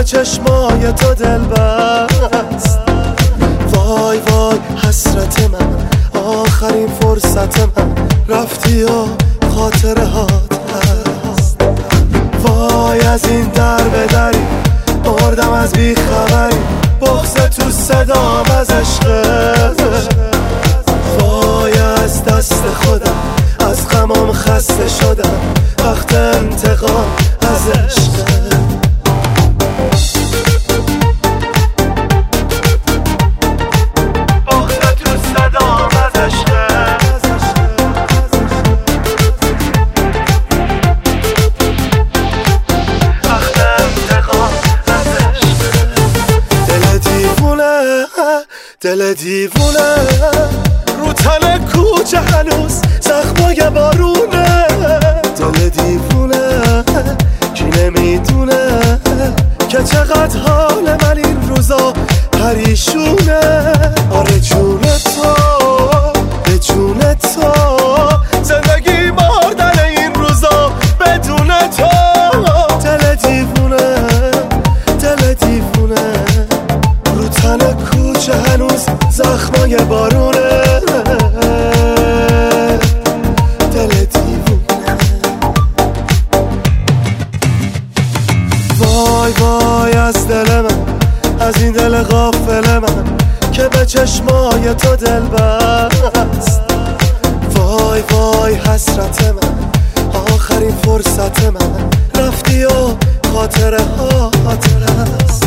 چشمای تو دل بست. وای وای حسرت من، آخرین فرصت من، رفتی و خاطره هات هست. وای از این در به دری مردم از بیخبری، بغض تو صدام از عشقت. وای از دست خودم، از غمام خسته شدم، وقت انتقام از عشقت. دل دیوونه رو تن کوچه هنوز زخمای بارونه. دل دیوونه کی نمیدونه که چقدر حال من این روزا پریشونه. آره جون تو به جون تو، زندگی مردن این روزا بدون تو. دل دیوونه دل دیوونه رو تن کوچه هنوز زخمای بارونه. دل دیوونه. وای وای از دل من، از این دل غافل من که به چشمای تو دل بست. وای وای حسرت من، آخرین فرصت من، رفتی و خاطره هات هست.